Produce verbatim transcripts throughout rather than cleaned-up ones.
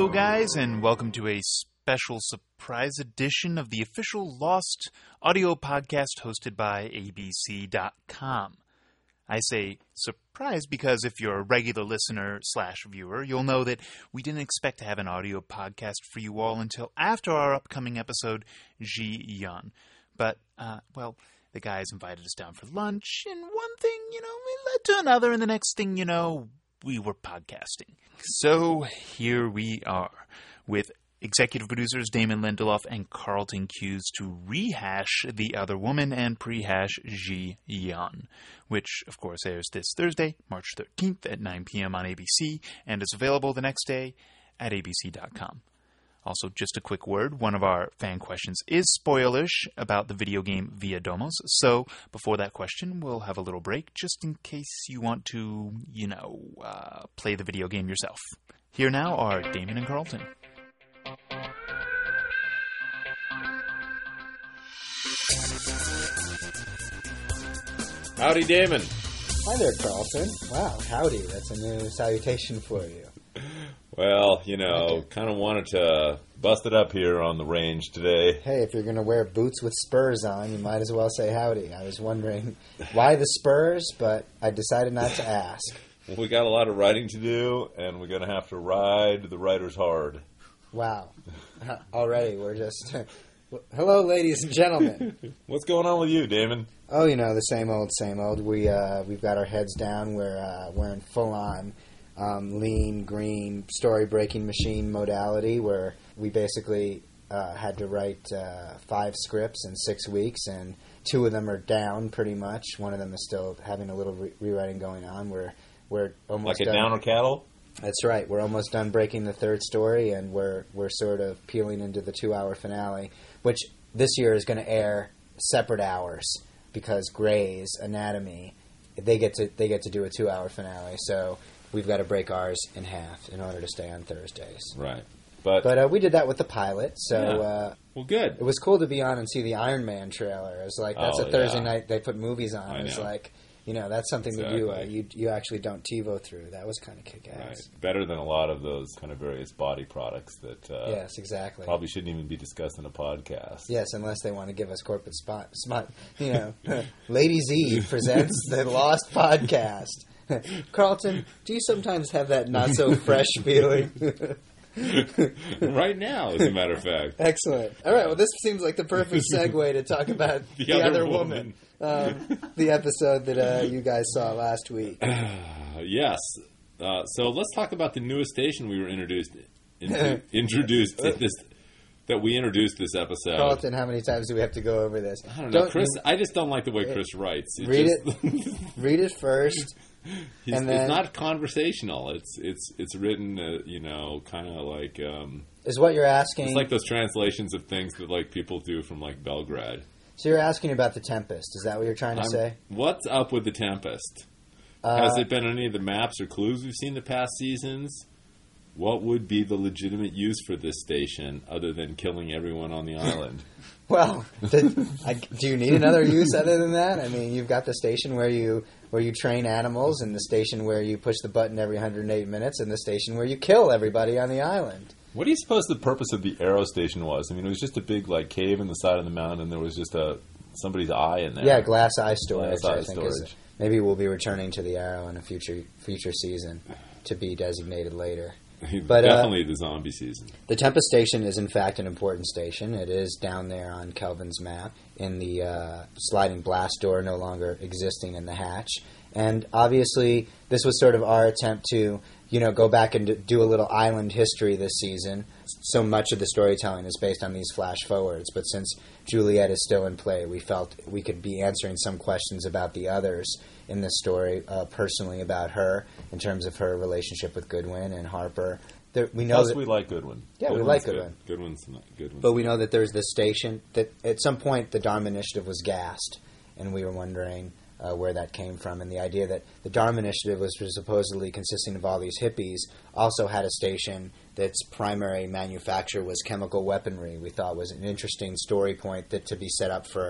Hello, guys, and welcome to a special surprise edition of the official Lost audio podcast hosted by A B C dot com. I say surprise because if you're a regular listener slash viewer, you'll know that we didn't expect to have an audio podcast for you all until after our upcoming episode, Ji Yun. But, uh, well, the guys invited us down for lunch, and one thing, you know, it led to another, and the next thing you know, we were podcasting. So here we are with executive producers Damon Lindelof and Carlton Cuse to rehash The Other Woman and prehash Ji Yun, which, of course, airs this Thursday, March thirteenth at nine p.m. on A B C, and is available the next day at A B C dot com. Also, just a quick word, one of our fan questions is spoilish about the video game Via Domos, so before that question, we'll have a little break just in case you want to, you know, uh, play the video game yourself. Here now are Damon and Carlton. Howdy, Damon. Hi there, Carlton. Wow, howdy. That's a new salutation for you. Well, you know, kind of wanted to bust it up here on the range today. Hey, if you're going to wear boots with spurs on, you might as well say howdy. I was wondering why the spurs, but I decided not to ask. Well, we got a lot of riding to do, and we're going to have to ride the riders hard. Wow. Already, we're just... Hello, ladies and gentlemen. What's going on with you, Damon? Oh, you know, the same old, same old. We, uh, we've got our heads down. We're, uh, we're in full-on... Um, lean, green, story-breaking machine modality where we basically uh, had to write uh, five scripts in six weeks, and two of them are down pretty much. One of them is still having a little re- rewriting going on. We're we're almost like a done. Downer cattle. That's right. We're almost done breaking the third story, and we're we're sort of peeling into the two-hour finale, which this year is going to air separate hours because Grey's Anatomy they get to they get to do a two-hour finale. So. We've got to break ours in half in order to stay on Thursdays. Right. But but uh, we did that with the pilot, so yeah. uh, well, good. It was cool to be on and see the Iron Man trailer. It was like, that's oh, a Thursday yeah. night they put movies on. I It was know. like, you know, that's something exactly. that you, uh, you you actually don't TiVo through. That was kind of kick-ass. Right. Better than a lot of those kind of various body products that uh, yes, exactly. probably shouldn't even be discussed in a podcast. Yes, unless they want to give us corporate spot. spot you know, Lady Z presents the Lost Podcast. Carlton, do you sometimes have that not-so-fresh feeling? Right now, as a matter of fact. Excellent. All right, well, this seems like the perfect segue to talk about The, the, Other, other Woman. woman. Um, the episode that uh, you guys saw last week. Yes. Uh, so let's talk about the newest station we were introduced into, introduced in this that we introduced this episode. Carlton, how many times do we have to go over this? I don't know, Don't- Chris. I just don't like the way Chris writes. It Read just, it. Read it first. He's, and then- it's not conversational. It's it's it's written, uh, you know, kind of like um, Is what you're asking. it's like those translations of things that like people do from like Belgrade. So you're asking about the Tempest. Is that what you're trying to I'm- say? What's up with the Tempest? Uh, Has it been any of the maps or clues we've seen the past seasons? What would be the legitimate use for this station other than killing everyone on the island? Well, the, I, do you need another use other than that? I mean, you've got the station where you where you train animals, and the station where you push the button every one hundred eight minutes, and the station where you kill everybody on the island. What do you suppose the purpose of the Arrow Station was? I mean, it was just a big like cave in the side of the mountain, and there was just a somebody's eye in there. Yeah, glass eye storage. Glass eye I think is, storage. maybe we'll be returning to the Arrow in a future future season to be designated later. But, Definitely uh, the zombie season. The Tempest Station is, in fact, an important station. It is down there on Kelvin's map in the uh, sliding blast door no longer existing in the hatch. And obviously, this was sort of our attempt to, you know, go back and do a little island history this season. So much of the storytelling is based on these flash forwards. But since Juliet is still in play, we felt we could be answering some questions about the others in this story, uh, personally about her, in terms of her relationship with Goodwin and Harper. There, we know Plus, that, we like Goodwin. Yeah, we Goodwin's like good. Goodwin. Goodwin's not Goodwin. But we know that there's this station that at some point the Dharma Initiative was gassed, and we were wondering uh, where that came from. And the idea that the Dharma Initiative was supposedly consisting of all these hippies also had a station that's primary manufacture was chemical weaponry. We thought was an interesting story point that to be set up for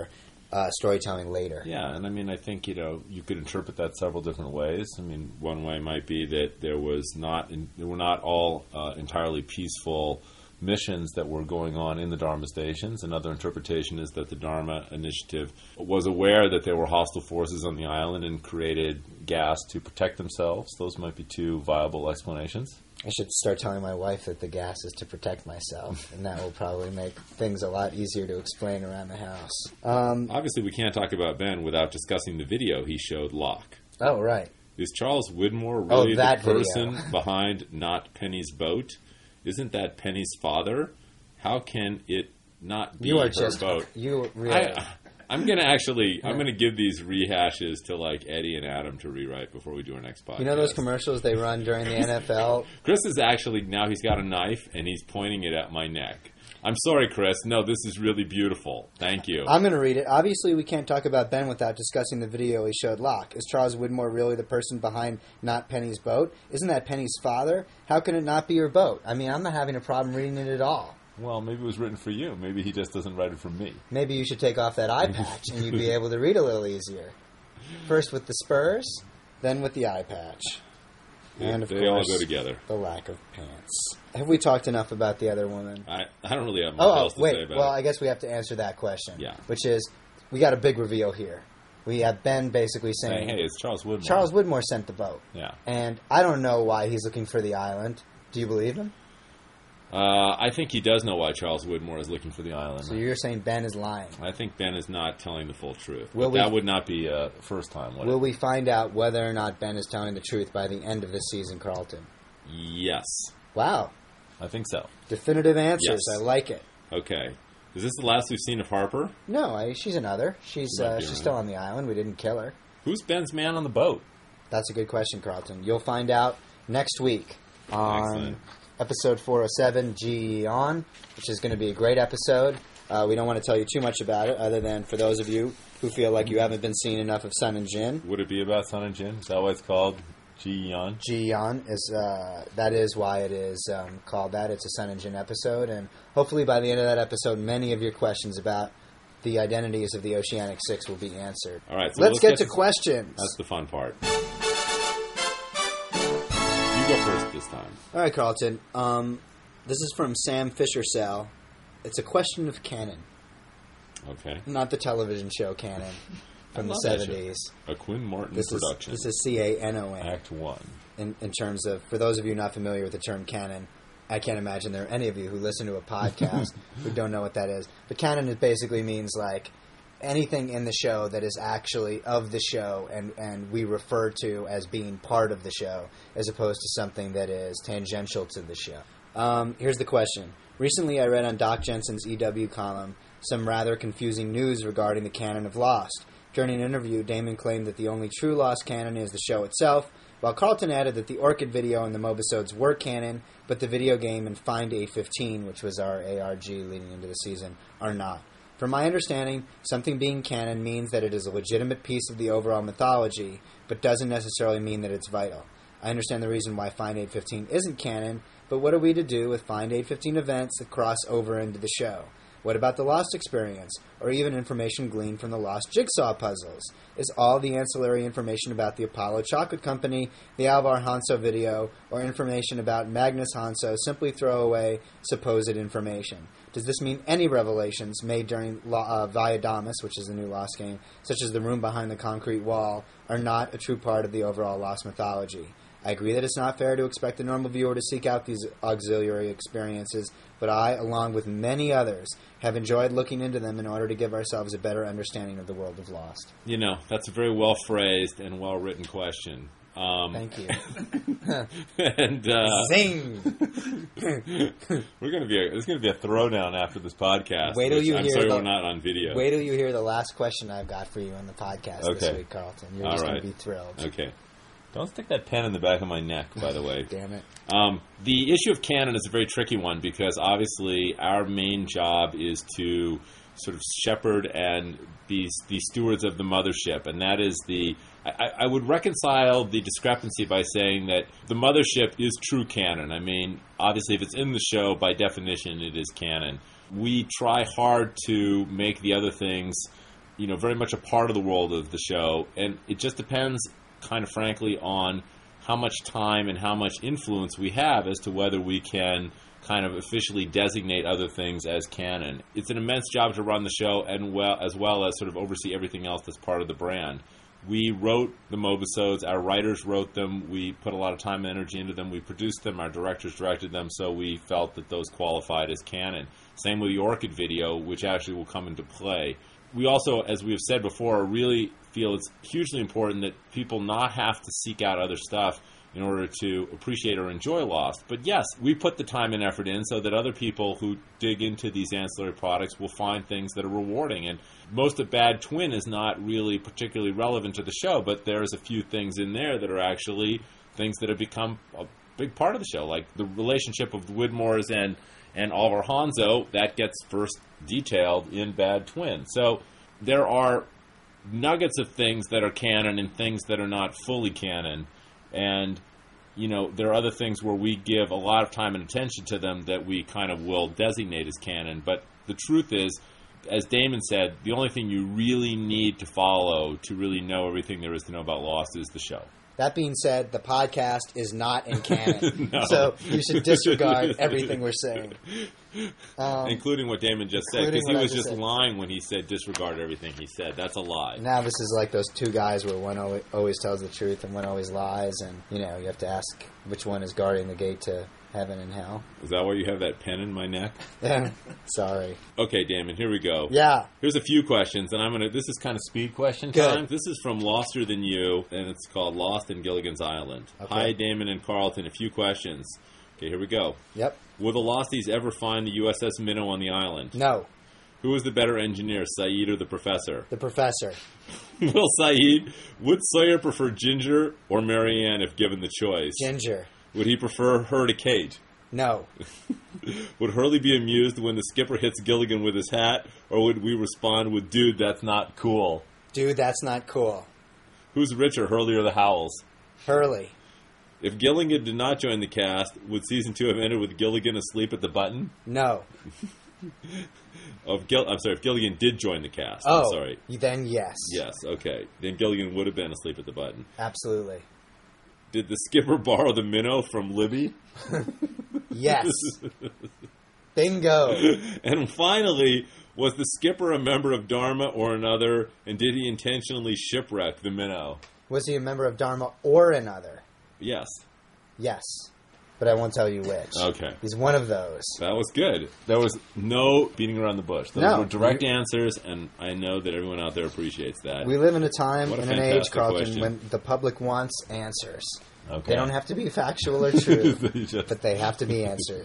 uh, storytelling later. Yeah, and I mean, I think, you know, you could interpret that several different ways. I mean, one way might be that there was not, in, there were not all uh, entirely peaceful missions that were going on in the Dharma stations. Another interpretation is that the Dharma Initiative was aware that there were hostile forces on the island and created gas to protect themselves. Those might be two viable explanations. I should start telling my wife that the gas is to protect myself, and that will probably make things a lot easier to explain around the house. Um, Obviously, we can't talk about Ben without discussing the video he showed Locke. oh, right. Is Charles Widmore Oh, really the that video. person behind Not Penny's boat? Isn't that Penny's father? How can it not be You are her just... boat? You really... I, I'm going to actually, I'm going to give these rehashes to like Eddie and Adam to rewrite before we do our next podcast. You know those commercials they run during the N F L? Chris is actually, now he's got a knife and he's pointing it at my neck. I'm sorry, Chris. No, this is really beautiful. Thank you. I'm going to read it. Obviously, we can't talk about Ben without discussing the video he showed Locke. Is Charles Widmore really the person behind Not Penny's boat? Isn't that Penny's father? How can it not be your boat? I mean, I'm not having a problem reading it at all. Well, maybe it was written for you. Maybe he just doesn't write it for me. Maybe you should take off that eye patch and you'd be able to read a little easier. First with the spurs, then with the eye patch. And, of they course, all go together. the lack of pants. Have we talked enough about the other woman? I, I don't really have much Oh, else oh to wait. say about Well, it. I guess we have to answer that question. Yeah. Which is, we got a big reveal here. We have Ben basically saying, Saying, hey, it's Charles Widmore. Charles Widmore sent the boat. Yeah. And I don't know why he's looking for the island. Do you believe him? Uh, I think he does know why Charles Widmore is looking for the island. So you're saying Ben is lying. I think Ben is not telling the full truth. Will But we- that would not be uh, first time, would Will it? we find out whether or not Ben is telling the truth by the end of this season, Carlton? Yes. Wow. I think so. Definitive answers. Yes. I like it. Okay. Is this the last we've seen of Harper? No, I, she's another. She's She might uh, be she's around. still on the island. We didn't kill her. Who's Ben's man on the boat? That's a good question, Carlton. You'll find out next week on Excellent. episode four oh seven, G E On, which is going to be a great episode. Uh, we don't want to tell you too much about it, other than for those of you who feel like you haven't been seeing enough of Sun and Jin. Would it be about Sun and Jin? Is that why it's called Ji Yeon? Ji Yeon is uh, that is why it is um, called that. It's a Sun and Jin episode, and hopefully by the end of that episode, many of your questions about the identities of the Oceanic Six will be answered. All right, so let's, let's get, get to to- questions. That's the fun part. You go first this time. All right, Carlton. Um, this is from Sam Fisher-Sell. It's a question of canon, Okay. not the television show canon from the love that show. seventies. A Quinn Martin This is production. this is C A N O N. Act one. In, in terms of, for those of you not familiar with the term canon, I can't imagine there are any of you who listen to a podcast who don't know what that is. But canon it basically means like anything in the show that is actually of the show and, and we refer to as being part of the show as opposed to something that is tangential to the show. Um, here's the question. Recently I read on Doc Jensen's E W column some rather confusing news regarding the canon of Lost. During an interview, Damon claimed that the only true Lost canon is the show itself, while Carlton added that the Orchid video and the Mobisodes were canon, but the video game and Find A fifteen, which was our A R G leading into the season, are not. From my understanding, something being canon means that it is a legitimate piece of the overall mythology, but doesn't necessarily mean that it's vital. I understand the reason why Find A fifteen isn't canon, but what are we to do with Find A fifteen events that cross over into the show? What about the Lost experience, or even information gleaned from the Lost jigsaw puzzles? Is all the ancillary information about the Apollo Chocolate Company, the Alvar Hanso video, or information about Magnus Hanso simply throwaway supposed information? Does this mean any revelations made during uh, Viadamus, which is the new Lost game, such as the room behind the concrete wall, are not a true part of the overall Lost mythology? I agree that it's not fair to expect the normal viewer to seek out these auxiliary experiences, but I, along with many others, have enjoyed looking into them in order to give ourselves a better understanding of the world of Lost. You know, that's a very well phrased and well written question. Um, Thank you. and uh, Zing! we're gonna be a, there's gonna be a throwdown after this podcast. Wait till which you I'm hear sorry the- we're not on video. Wait till you hear the last question I've got for you in the podcast this Okay. week, Carlton. You're All just right. going to be thrilled. Okay. Don't stick that pen in the back of my neck, by the way. Damn it. Um, the issue of canon is a very tricky one because obviously our main job is to sort of shepherd and be the stewards of the mothership, and that is the. I, I would reconcile the discrepancy by saying that the mothership is true canon. I mean, obviously, if it's in the show, by definition, it is canon. We try hard to make the other things, you know, very much a part of the world of the show, and it just depends, kind of frankly, on how much time and how much influence we have as to whether we can kind of officially designate other things as canon. It's an immense job to run the show, and well, as well as sort of oversee everything else that's part of the brand. We wrote the Mobisodes, our writers wrote them, we put a lot of time and energy into them, we produced them, our directors directed them, so we felt that those qualified as canon. Same with the Orchid video, which actually will come into play. We also, as we have said before, really feel it's hugely important that people not have to seek out other stuff in order to appreciate or enjoy Lost. But yes, we put the time and effort in so that other people who dig into these ancillary products will find things that are rewarding. And most of Bad Twin is not really particularly relevant to the show, but there's a few things in there that are actually things that have become a big part of the show, like the relationship of the Widmores and, and Oliver Hanzo, that gets first detailed in Bad Twin. So there are nuggets of things that are canon and things that are not fully canon. And, you know, there are other things where we give a lot of time and attention to them that we kind of will designate as canon. But the truth is, as Damon said, the only thing you really need to follow to really know everything there is to know about Lost is the show. That being said, the podcast is not in canon, No. so you should disregard everything we're saying. Um, including what Damon just said, including because he what I was just just said. lying when he said disregard everything he said. That's a lie. Now this is like those two guys where one always, always tells the truth and one always lies, and, you know, you have to ask which one is guarding the gate to heaven and hell. Is that why you have that pen in my neck? Sorry. Okay, Damon, here we go. Yeah. Here's a few questions, and I'm gonna. This is kind of speed question Good. time. This is from Loster Than You, and it's called Lost in Gilligan's Island. Okay. Hi, Damon and Carlton. A few questions. Okay, here we go. Yep. Will the Losties ever find the U S S Minnow on the island? No. Who is the better engineer, Saeed or the Professor? The Professor. Will Saeed, would Sawyer prefer Ginger or Marianne if given the choice? Ginger. Would he prefer her to Kate? No. Would Hurley be amused when the skipper hits Gilligan with his hat, or would we respond with, dude, that's not cool? Dude, that's not cool. Who's richer, Hurley or the Howells? Hurley. If Gilligan did not join the cast, would season two have ended with Gilligan asleep at the button? No. Of Gil- I'm sorry, if Gilligan did join the cast. Oh, I'm sorry. then yes. Yes, okay. Then Gilligan would have been asleep at the button. Absolutely. Did the skipper borrow the minnow from Libby? Yes. Bingo. And finally, was the skipper a member of Dharma or another, and did he intentionally shipwreck the minnow? Was he a member of Dharma or another? Yes. Yes. But I won't tell you which. Okay. He's one of those. That was good. There was no beating around the bush. Those No. were direct answers, and I know that everyone out there appreciates that. We live in a time What a and an age, fantastic Carlton, question. when the public wants answers. Okay. They don't have to be factual or true, They just- but they have to be answers.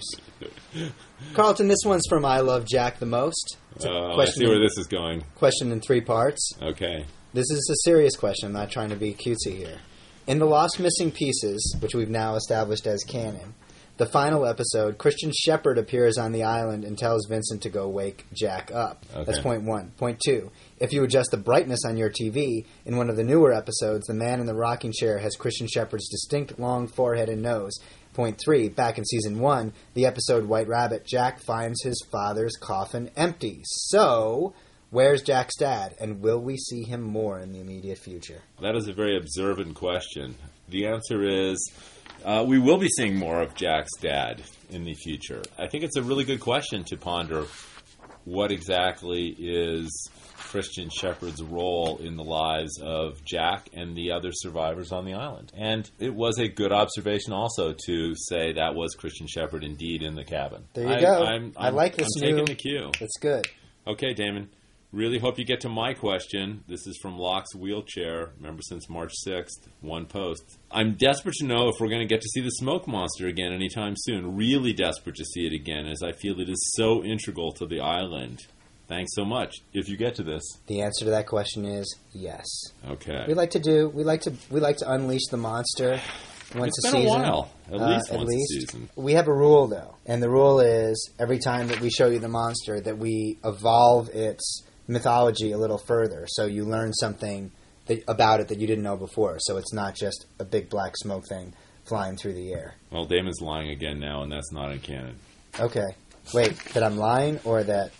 Carlton, this one's from I Love Jack the Most. It's a Uh, I question, see where in, this is going. question in three parts. Okay. This is a serious question. I'm not trying to be cutesy here. In The Lost Missing Pieces, which we've now established as canon, the final episode, Christian Shepherd appears on the island and tells Vincent to go wake Jack up. Okay. That's point one. Point two, if you adjust the brightness on your T V, in one of the newer episodes, the man in the rocking chair has Christian Shepherd's distinct long forehead and nose. Point three, back in season one, the episode White Rabbit, Jack finds his father's coffin empty. So, where's Jack's dad, and will we see him more in the immediate future? That is a very observant question. The answer is uh, we will be seeing more of Jack's dad in the future. I think it's a really good question to ponder what exactly is Christian Shepherd's role in the lives of Jack and the other survivors on the island. And it was a good observation also to say that was Christian Shepherd indeed in the cabin. There you I, go. I'm, I I'm, like this I'm new- taking the cue. It's good. Okay, Damon. Really hope you get to my question. This is from Locke's Wheelchair. Remember, since March sixth, one post. I'm desperate to know if we're going to get to see the smoke monster again anytime soon. Really desperate to see it again, as I feel it is so integral to the island. Thanks so much. If you get to this. The answer to that question is yes. Okay. We like to do. We like to. We like to unleash the monster once It's a been a season. while. At Uh, least at once a least. season. We have a rule though, and the rule is every time that we show you the monster, that we evolve its mythology a little further, so you learn something that, about it that you didn't know before. So it's not just a big black smoke thing flying through the air. Well, Damon's lying again now, and that's not in canon. Okay. Wait, that I'm lying or that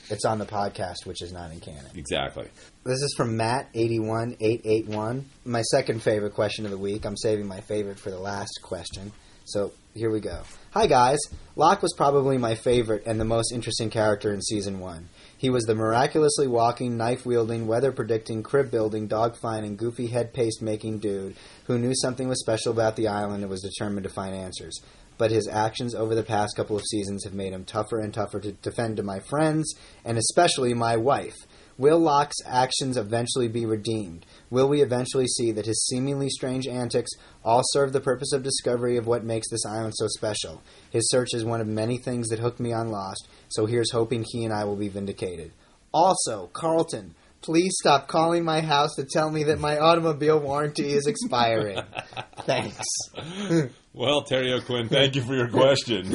it's on the podcast, which is not in canon. Exactly. This is from Matt eight one eight eight one. My second favorite question of the week. I'm saving my favorite for the last question. So here we go. Hi guys. Locke was probably my favorite and the most interesting character in season one. He was the miraculously walking, knife-wielding, weather-predicting, crib-building, dog-finding, goofy head-paste-making dude who knew something was special about the island and was determined to find answers. But his actions over the past couple of seasons have made him tougher and tougher to defend to my friends, and especially my wife. Will Locke's actions eventually be redeemed? Will we eventually see that his seemingly strange antics all serve the purpose of discovery of what makes this island so special? His search is one of many things that hooked me on Lost, so here's hoping he and I will be vindicated. Also, Carlton, please stop calling my house to tell me that my automobile warranty is expiring. Thanks. Well, Terry O'Quinn, thank you for your question.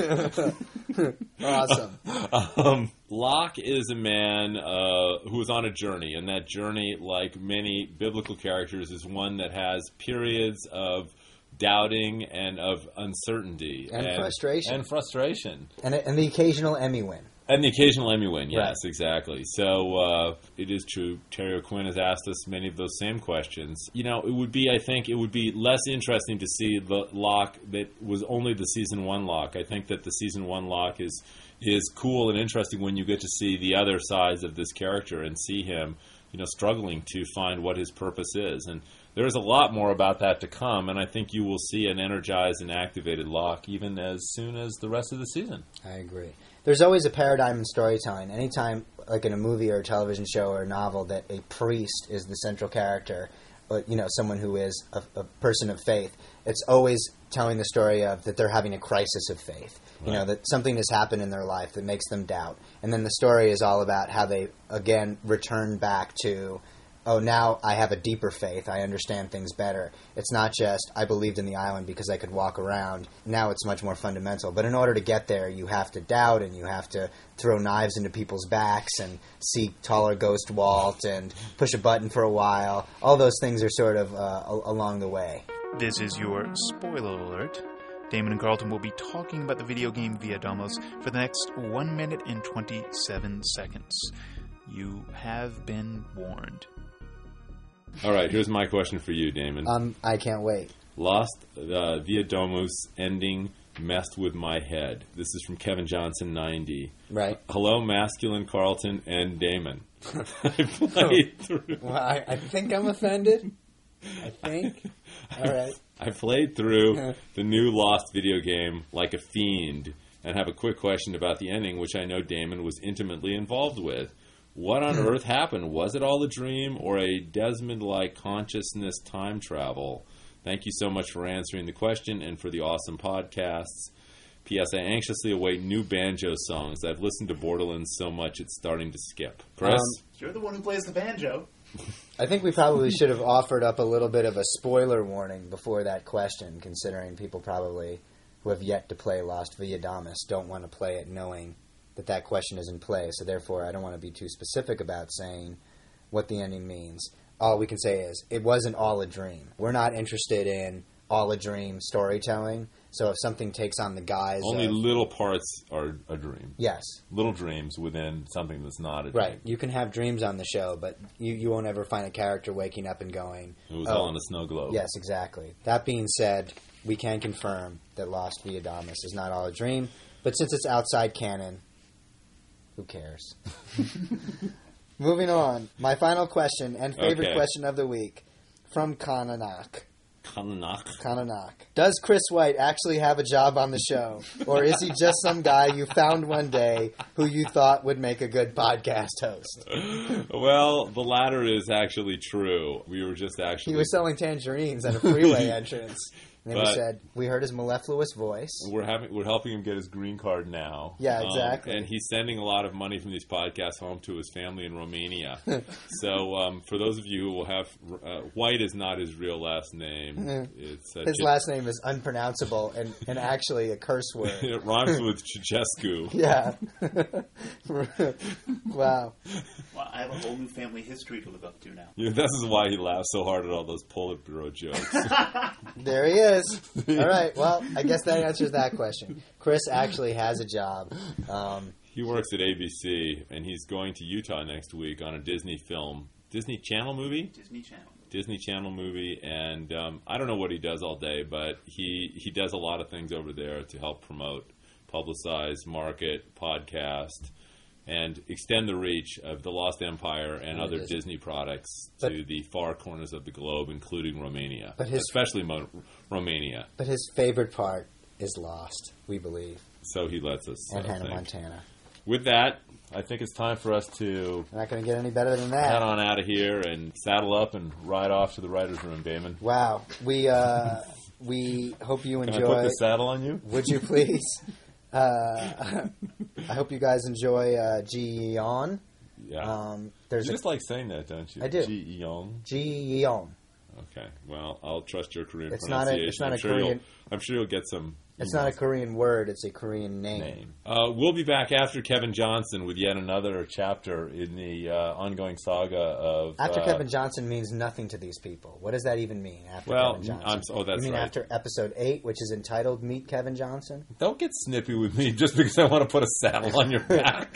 Awesome. Um, Locke is a man uh, who is on a journey, and that journey, like many biblical characters, is one that has periods of doubting and of uncertainty. And, and frustration. And frustration. And, and the occasional Emmy win. And the occasional Emmy win, yes, right. exactly. So uh, it is true. Terry O'Quinn has asked us many of those same questions. You know, it would be, I think, it would be less interesting to see the Locke that was only the season one Locke. I think that the season one Locke is is cool and interesting when you get to see the other sides of this character and see him, you know, struggling to find what his purpose is. And there's a lot more about that to come, and I think you will see an energized and activated Locke even as soon as the rest of the season. I agree. There's always a paradigm in storytelling. Anytime, like in a movie or a television show or a novel, that a priest is the central character, or, you know, someone who is a, a person of faith, it's always telling the story of that they're having a crisis of faith. Right. You know, that something has happened in their life that makes them doubt. And then the story is all about how they, again, return back to, oh, now I have a deeper faith. I understand things better. It's not just, I believed in the island because I could walk around. Now it's much more fundamental. But in order to get there, you have to doubt and you have to throw knives into people's backs and see taller ghost Walt and push a button for a while. All those things are sort of uh, along the way. This is your spoiler alert. Damon and Carlton will be talking about the video game Via Domos for the next one minute and twenty-seven seconds. You have been warned. All right, here's my question for you, Damon. Um, I can't wait. Lost uh, Via Domos ending messed with my head. This is from Kevin Johnson, ninety. Right. Hello, masculine Carlton and Damon. I played through. Well, I, I think I'm offended. I think. All right. I played through the new Lost video game like a fiend and have a quick question about the ending, which I know Damon was intimately involved with. What on earth happened? Was it all a dream or a Desmond-like consciousness time travel? Thank you so much for answering the question and for the awesome podcasts. P S. I anxiously await new banjo songs. I've listened to Borderlands so much it's starting to skip. Chris? Um, You're the one who plays the banjo. I think we probably should have offered up a little bit of a spoiler warning before that question, considering people probably who have yet to play Lost Via Domus don't want to play it knowing that that question is in play. So therefore, I don't want to be too specific about saying what the ending means. All we can say is, it wasn't all a dream. We're not interested in all a dream storytelling. So if something takes on the guise Only of, little parts are a dream. Yes. Little dreams within something that's not a dream. Right. You can have dreams on the show, but you, you won't ever find a character waking up and going, it was oh, all in a snow globe. Yes, exactly. That being said, we can confirm that Lost Via Domus is not all a dream, but since it's outside canon, who cares? Moving on. My final question and favorite okay. question of the week from Kananak. Kananak. Kananak. Does Chris White actually have a job on the show? Or is he just some guy you found one day who you thought would make a good podcast host? Well, the latter is actually true. We were just actually... He was selling tangerines at a freeway entrance. And then but we said, we heard his mellifluous voice. We're having, we're helping him get his green card now. Yeah, exactly. Um, and he's sending a lot of money from these podcasts home to his family in Romania. So um, for those of you who will have... Uh, White is not his real last name. It's uh, His Ch- last name is unpronounceable and, and actually a curse word. It rhymes with Ceausescu. Yeah. Wow. Well, I have a whole new family history to live up to now. Yeah, this is why he laughs so hard at all those Politburo jokes. There he is. All right. Well, I guess that answers that question. Chris actually has a job. Um, He works at A B C, and he's going to Utah next week on a Disney film, Disney Channel movie? Disney Channel. Disney Channel movie, and um, I don't know what he does all day, but he, he does a lot of things over there to help promote, publicize, market, podcast, and extend the reach of The Lost Empire and Oh, other Disney. Disney products But- to the far corners of the globe, including Romania, But his- especially Mo- Romania. But his favorite part is Lost, we believe, So he lets us. and I Hannah think. Montana. With that, I think it's time for us to We're not going to get any better than head that. on out of here and saddle up and ride off to the writer's room, Damon. Wow. We uh, we hope you Can I enjoy. put the saddle on you? Would you please? Uh, I hope you guys enjoy uh, Ji Yeon. Yeah. Um, there's you a just like saying that, don't you? I do. Ji Young. Ji Yeon. Okay. Well, I'll trust your Korean It's not a- pronunciation. it's not I'm a sure Korean- You'll, I'm sure you'll get some. It's not a emails. Korean word; it's a Korean name. Name. Uh, we'll be back after Kevin Johnson with yet another chapter in the uh, ongoing saga of. After uh, Kevin Johnson means nothing to these people. What does that even mean? After Well, Kevin Johnson. I'm s- oh, that's you mean right. after episode eight, which is entitled "Meet Kevin Johnson"? Don't get snippy with me just because I want to put a saddle on your back.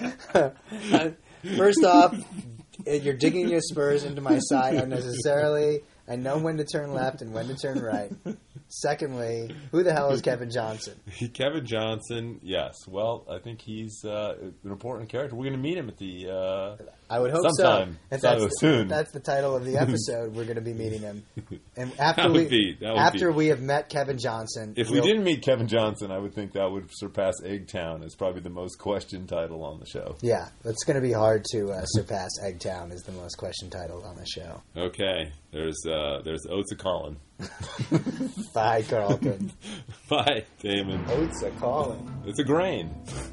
First off, you're digging your spurs into my side unnecessarily. I know when to turn left and when to turn right. Secondly, who the hell is Kevin Johnson? Kevin Johnson, yes. Well, I think he's uh, an important character. We're going to meet him at the. Uh, I would hope Sometime. so. If So that's, the, soon. if that's the title of the episode, we're going to be meeting him. And after That would we be- that would after be- we have met Kevin Johnson, if we we'll- didn't meet Kevin Johnson, I would think that would surpass Eggtown as probably the most questioned title on the show. yeah, it's going to be hard to uh, surpass Eggtown as the most questioned title on the show. Okay, there's uh, there's Oates of Colin. Bye, Carlton. Bye, Damon. Oats are calling. It's a grain.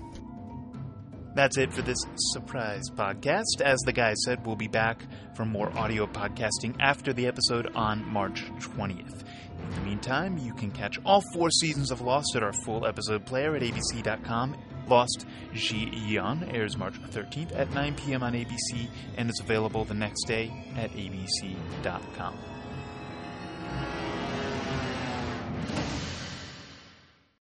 That's it for this surprise podcast. As the guy said, we'll be back for more audio podcasting after the episode on March twentieth. In the meantime, you can catch all four seasons of Lost at our full episode player at A B C dot com. Lost Ji Yeon airs March thirteenth at nine p.m. on A B C and is available the next day at A B C dot com.